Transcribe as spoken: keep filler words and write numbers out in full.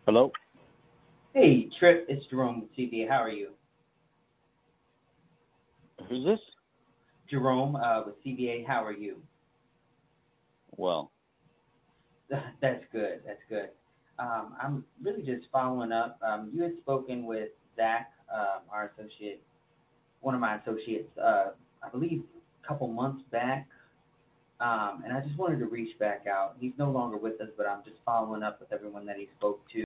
Hello? Hey, Trip, it's Jerome with C B A. How are you? Who's this? Jerome uh, with C B A. How are you? Well, That's good. That's good. Um, I'm really just following up. Um, you had spoken with Zach, uh, our associate, one of my associates, uh, I believe a couple months back, um, and I just wanted to reach back out. He's no longer with us, but I'm just following up with everyone that he spoke to.